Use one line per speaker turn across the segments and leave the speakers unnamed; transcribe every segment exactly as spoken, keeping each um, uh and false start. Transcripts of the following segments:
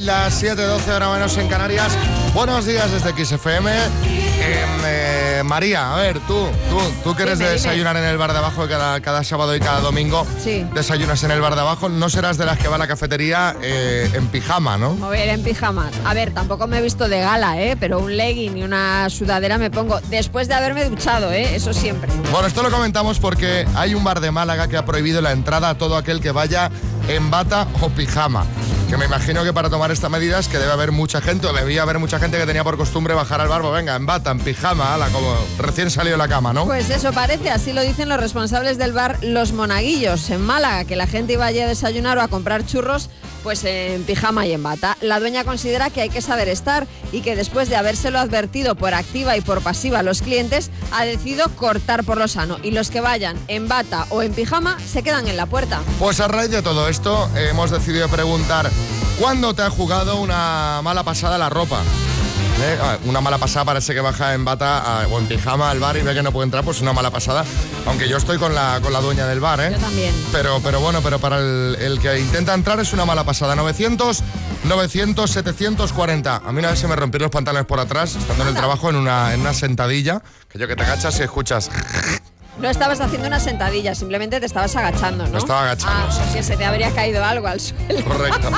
Las siete doce, hora menos en Canarias. Buenos días desde Kiss F M. Eh, eh, María, a ver, tú, tú, tú que eres
dime,
de desayunar
dime.
en el bar de abajo cada, cada sábado y cada domingo.
Sí.
Desayunas en el bar de abajo, no serás de las que va a la cafetería eh, en pijama, ¿no?
Como ver en pijama. A ver, tampoco me he visto de gala, ¿eh? Pero un legging y una sudadera me pongo después de haberme duchado, ¿eh? Eso siempre.
Bueno, esto lo comentamos porque hay un bar de Málaga que ha prohibido la entrada a todo aquel que vaya en bata o pijama. Que me imagino que para tomar esta medida es que debe haber mucha gente, o debía haber mucha gente que tenía por costumbre bajar al bar, pues venga, en bata, en pijama, ala, como recién salido de la cama, ¿no?
Pues eso parece, así lo dicen los responsables del bar Los Monaguillos en Málaga, que la gente iba allí a desayunar o a comprar churros pues en pijama y en bata. La dueña considera que hay que saber estar y que después de habérselo advertido por activa y por pasiva a los clientes, ha decidido cortar por lo sano. Y los que vayan en bata o en pijama se quedan en la puerta.
Pues a raíz de todo esto eh, hemos decidido preguntar ¿cuándo te ha jugado una mala pasada la ropa? ¿Eh? Una mala pasada para ese que baja en bata a, o en pijama al bar y ve que no puede entrar, pues una mala pasada. Aunque yo estoy con la, con la dueña del bar, ¿eh?
Yo también.
Pero, pero bueno, pero para el, el que intenta entrar es una mala pasada. novecientos, novecientos, setecientos cuarenta. A mí una vez se me rompieron los pantalones por atrás, estando en el trabajo en una, en una sentadilla, que yo que te agachas y escuchas...
No estabas haciendo una sentadilla, simplemente te estabas agachando, ¿no?
Me estaba agachando,
Ah,
sí,
porque se te habría caído algo al suelo.
Correcto.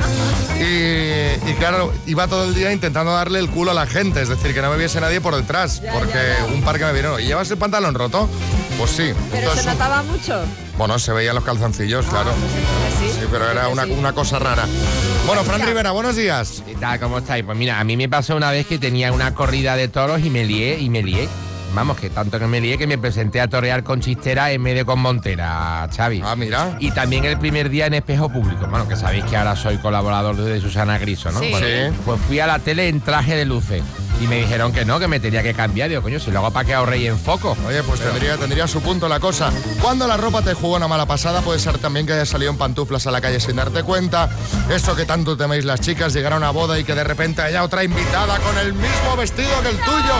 Y, y claro, iba todo el día intentando darle el culo a la gente, es decir, que no me viese nadie por detrás,
Ya,
porque
ya, ya.
un par que me vieron, ¿y llevas el pantalón roto? Pues sí.
Pero
Entonces,
se notaba mucho.
bueno, se veían los calzoncillos, claro.
Ah, pues entonces sí.
Sí, pero era una,
Sí.
una cosa rara. Bueno, Fran Rivera, buenos días.
¿Qué tal? ¿Cómo estáis? Pues mira, a mí me pasó una vez que tenía una corrida de toros y me lié, y me lié. Vamos, que tanto que me lié que me presenté a torear con Chistera en medio con Montera, Xavi.
Ah, mira.
Y también el primer día en Espejo Público. Bueno, que sabéis que ahora soy colaborador de Susana Griso, ¿no?
Sí.
Bueno,
Sí.
pues fui a la tele en traje de luces. Y me dijeron que no, que me tenía que cambiar. Digo, coño, si lo hago para que ahorréis en foco.
Oye, pues tendría, tendría su punto la cosa. Cuando la ropa te jugó una mala pasada, puede ser también que hayas salido en pantuflas a la calle sin darte cuenta. Eso que tanto teméis las chicas, llegar a una boda y que de repente haya otra invitada con el mismo vestido que el tuyo.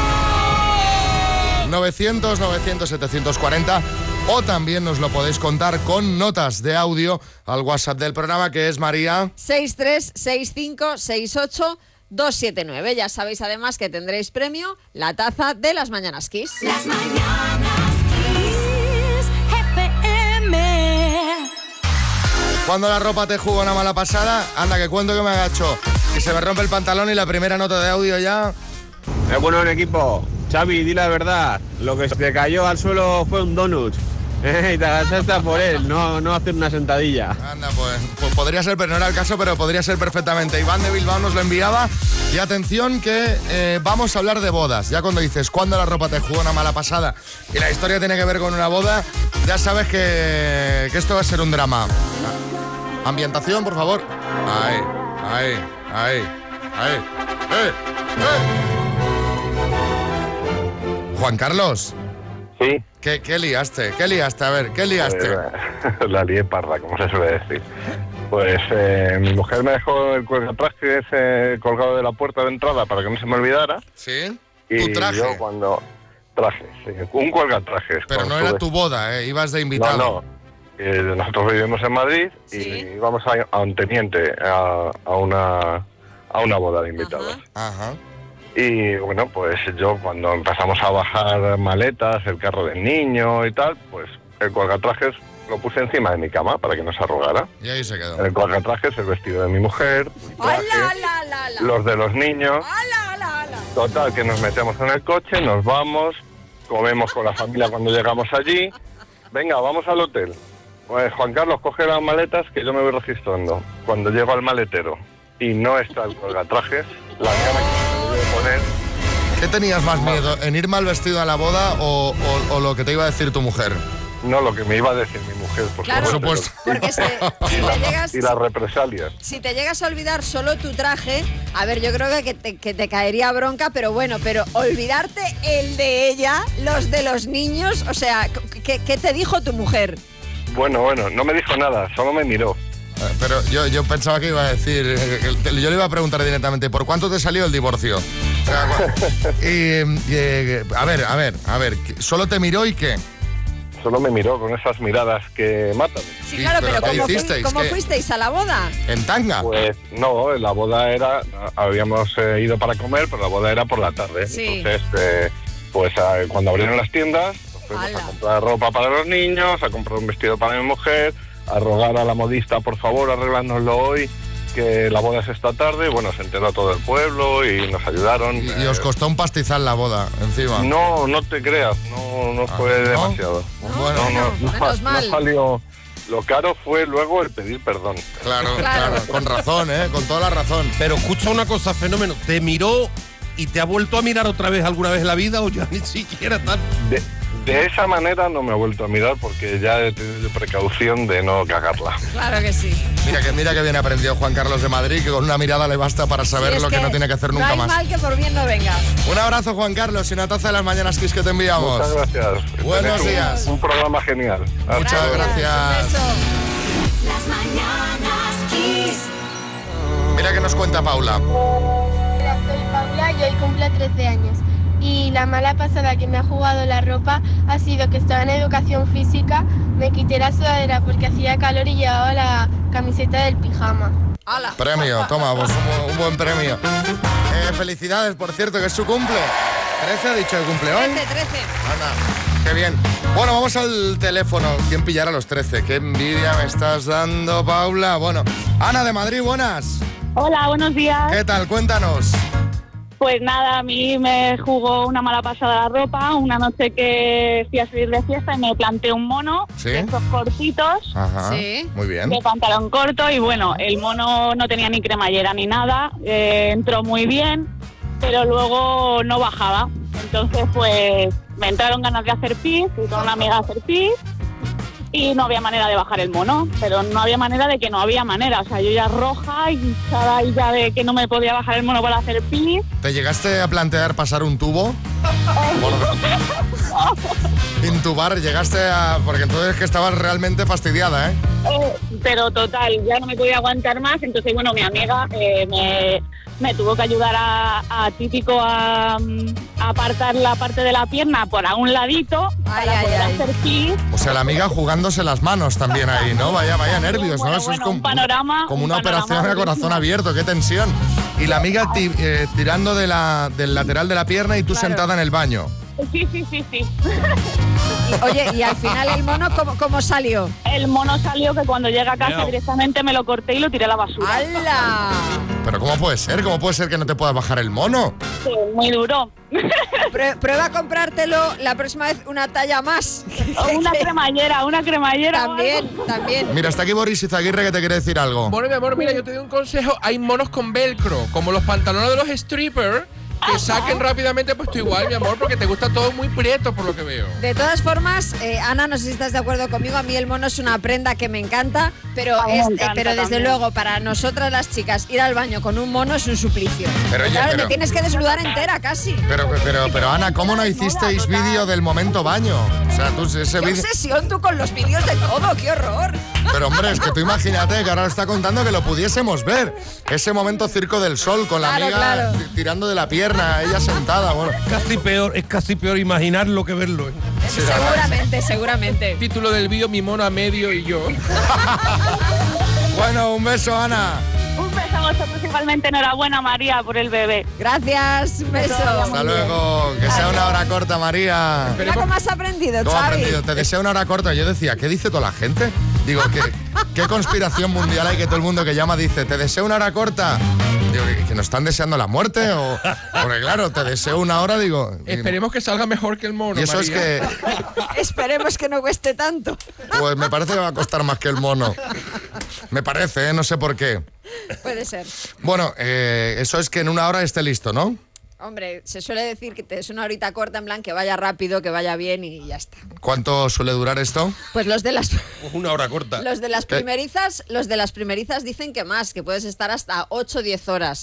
novecientos, novecientos, setecientos cuarenta. O también nos lo podéis contar con notas de audio al WhatsApp del programa, que es María.
seis tres seis cinco seis ocho dos siete nueve. Ya sabéis además que tendréis premio la taza de las Mañanas Kiss.
Las Mañanas Kiss F M.
Cuando la ropa te jugó una mala pasada, anda que cuento que me agacho. Y se me rompe el pantalón y la primera nota de audio ya...
Es bueno en equipo. Xavi, di la verdad. Lo que se te cayó al suelo fue un donut. Eh, y te agachaste a por él, no, no hacer una sentadilla.
Anda, pues, pues podría ser, pero no era el caso, pero podría ser perfectamente. Iván de Bilbao nos lo enviaba. Y atención que eh, vamos a hablar de bodas. Ya cuando dices, ¿cuándo la ropa te jugó una mala pasada? Y la historia tiene que ver con una boda, ya sabes que, que esto va a ser un drama. Ambientación, por favor. Ahí, ahí, ahí, ahí. ¡Eh, eh! Juan Carlos,
Sí,
¿qué, qué liaste? ¿Qué liaste? A ver, ¿qué liaste?
eh, la lié parda, como se suele decir. Pues eh, mi mujer me dejó el cuelgatraje ese colgado de la puerta de entrada para que no se me olvidara.
¿Sí?
Y
Tu traje.
yo cuando... Traje, sí, un cuelgatrajes.
Pero
con
no
su
era
vest-
tu boda, ¿eh? Ibas de
No,
invitado.
no. Eh, nosotros vivimos en Madrid y
Sí.
íbamos a, a un teniente, a, a, una, a una boda de invitados.
Ajá.
Ajá.
Y bueno, pues yo cuando empezamos a bajar maletas, el carro del niño y tal, pues el colgatrajes lo puse encima de mi cama para que no se arrugara.
Y ahí se quedó.
El colgatrajes, el vestido de mi mujer, mi traje,
¡Hala, la, la, la!
los de los niños.
¡Hala, la, la!
Total, que nos metemos en el coche, nos vamos, comemos con la familia cuando llegamos allí. Venga, vamos al hotel. Pues Juan Carlos, coge las maletas que yo me voy registrando. Cuando llego al maletero y no está el colgatrajes, la cara que me voy a poner...
¿Qué tenías más miedo? ¿En ir mal vestido a la boda o, o- o lo que te iba a decir tu mujer?
No, lo que me iba a decir mi mujer, por
Claro,
supuesto.
porque se- si, te llegas,
Y las represalias.
si te llegas a olvidar solo tu traje, a ver, yo creo que te, que te caería bronca, pero bueno, pero olvidarte el de ella, los de los niños, o sea, ¿qué, qué te dijo tu mujer?
Bueno, bueno, no me dijo nada, solo me miró.
Eh, Pero yo, yo pensaba que iba a decir, eh, que- yo le iba a preguntar directamente, ¿por cuánto te salió el divorcio? O sea, cua- y, y, eh, a ver, a ver, a ver, ¿solo te miró y qué?
solo me miró con esas miradas que matan.
Sí,
Sí,
claro,
pero
pero,
¿qué
¿cómo, fui-
hicisteis?
cómo
¿Qué?
fuisteis a la boda?
¿En tanga?
Pues no, la boda era, habíamos eh, ido para comer, pero la boda era por la tarde.
Sí.
Entonces, eh, pues eh, cuando abrieron las tiendas, nos fuimos
¡Hala!
a comprar ropa para los niños, a comprar un vestido para mi mujer, a rogar a la modista, por favor, arreglárnoslo hoy, que la boda es esta tarde. Bueno, se enteró todo el pueblo y nos ayudaron.
Y, y
eh,
os costó un pastizal la boda, encima.
No, no te creas, no, no
Ah,
fue
¿no?
demasiado.
Bueno,
No, no, no,
menos
no
mal.
salió. Lo caro fue luego el pedir perdón.
claro,
Claro.
claro, con razón, ¿eh? Con toda la razón.
Pero escucha una cosa, Fenómeno. ¿Te miró y te ha vuelto a mirar otra vez alguna vez en la vida o ya ni siquiera tal?
De, de esa manera no me ha vuelto a mirar porque ya he tenido precaución de no cagarla.
Claro que sí.
Mira que mira que bien aprendió Juan Carlos de Madrid, que con una mirada le basta para saber
Sí, es
lo que, no tiene que hacer nunca
no hay
más.
mal que por bien no venga.
Un abrazo, Juan Carlos, y una taza de las mañanas Kiss que te enviamos.
Muchas gracias.
Buenos
Tenéis un-
días.
Un, programa genial.
Muchas gracias.
Un beso.
Las mañanas Kiss.
Mira que nos cuenta Paula.
Hola, soy Paula y hoy cumplo trece años. Y la mala pasada que me ha jugado la ropa ha sido que estaba en educación física, me quité la sudadera porque hacía calor y llevaba la camiseta del pijama.
¡Hala!
Premio, toma, pues un, bu- un buen premio. Eh, felicidades, por cierto, que es su cumple. ¿trece ha dicho que cumple hoy?
trece, trece.
Anda, qué bien. Bueno, vamos al teléfono. ¿Quién pillará a los trece? Qué envidia me estás dando, Paula. Bueno, Ana de Madrid, buenas.
Hola, buenos días.
¿Qué tal? Cuéntanos.
Pues nada, a mí me jugó una mala pasada la ropa. Una noche que fui a salir de fiesta y me planté un mono
¿Sí?
de estos cortitos,
Ajá.
Sí.
Muy bien.
de pantalón corto, y bueno, el mono no tenía ni cremallera ni nada. Eh, entró muy bien, pero luego no bajaba. Entonces, pues me entraron ganas de hacer pis, y con una amiga a hacer pis. Y no había manera de bajar el mono, pero no había manera de que no había manera. O sea, yo ya roja y hinchada y ya de que no me podía bajar el mono para hacer pis.
¿Te llegaste a plantear pasar un tubo? Por- Intubar, llegaste a... Porque entonces es que estabas realmente fastidiada, ¿eh?
Eh, pero total, ya no me podía aguantar más. Entonces, bueno, mi amiga eh, me, me tuvo que ayudar a, a típico a, a apartar la parte de la pierna por a un ladito
Ay,
para
ay,
poder
ay.
hacer pis.
O sea, la amiga jugándose las manos también ahí, ¿no? Vaya, vaya nervios,
Bueno,
¿no? Eso
bueno,
es como,
un panorama-
como
un
una
panorama
operación a corazón
durísimo.
abierto, qué tensión. Y la amiga ti- eh, tirando de la, del lateral de la pierna y tú
Claro.
sentada en el baño.
Sí, sí, sí, sí.
Oye, y al final el mono, ¿cómo, cómo salió?
El mono salió que cuando llegué a casa
Miau.
directamente me lo corté y lo tiré a la basura.
¡Hala!
Pero ¿cómo puede ser? ¿Cómo puede ser que no te puedas bajar el mono?
Sí, muy duro.
Prue- prueba a comprártelo la próxima vez una talla más.
Una cremallera, una cremallera. o
También,
algo.
también.
Mira, está aquí Boris Izaguirre que te quiere decir algo.
Bueno, mi amor, mira, yo te doy un consejo. Hay monos con velcro, como los pantalones de los strippers, que saquen rápidamente, pues tú igual, mi amor, porque te gusta todo muy prieto, por lo que veo.
De todas formas, eh, Ana, no sé si estás de acuerdo conmigo, a mí el mono es una prenda que me encanta, pero,
A mí me
es- eh,
encanta
pero desde
también.
luego para nosotras las chicas ir al baño con un mono es un suplicio.
Pero, oye,
claro,
pero-
te tienes que desnudar entera casi.
Pero, pero, pero Ana, ¿cómo no hicisteis vídeo del momento baño? O sea, tú ese
¡Qué
vídeo...
obsesión tú con los vídeos de todo! ¡Qué horror!
Pero hombre, es que tú imagínate que ahora está contando que lo pudiésemos ver. Ese momento Circo del Sol con la
Claro,
amiga
claro.
t- tirando de la pierna, ella sentada. Bueno,
Casi peor, es casi peor imaginarlo que verlo. ¿eh?
Seguramente, seguramente.
Título del vídeo, mi mono a medio y yo.
bueno, un beso, Ana.
Un beso a vosotros igualmente. Enhorabuena, María, por el bebé.
Gracias, un beso.
Hasta luego. Que sea una hora corta, María.
Mira cómo has aprendido,
¿Cómo ha
Xavi.
aprendido? Te deseo una hora corta. Yo decía, ¿qué dice toda la gente? Digo, ¿qué, qué conspiración mundial hay que todo el mundo que llama dice, te deseo una hora corta? Digo, ¿que nos están deseando la muerte? O, porque claro, te deseo una hora, digo...
Esperemos que salga mejor que el mono,
Y eso es
María.
que,
Esperemos que no cueste tanto.
pues me parece que va a costar más que el mono. Me parece, ¿eh? No sé por qué.
Puede ser.
Bueno, eh, eso es que en una hora esté listo, ¿no?
Hombre, se suele decir que te es una horita corta, en plan que vaya rápido, que vaya bien y ya está.
¿Cuánto suele durar esto?
Pues los de las
Una hora corta.
los de las
¿Qué?
primerizas, los de las primerizas dicen que más, que puedes estar hasta ocho o diez horas.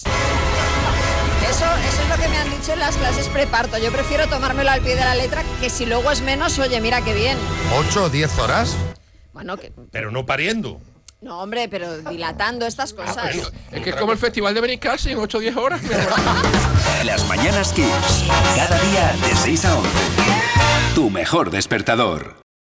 Eso, eso es lo que me han dicho en las clases preparto. Yo prefiero tomármelo al pie de la letra, que si luego es menos, oye, mira qué bien.
¿Ocho o diez horas?
Bueno, que
Pero no pariendo.
no, hombre, pero dilatando estas
Ah,
cosas.
Es que es como el festival de Benicassi en ocho o diez horas. mi amor.
Las mañanas Kiss. Cada día de seis a once. Tu mejor despertador.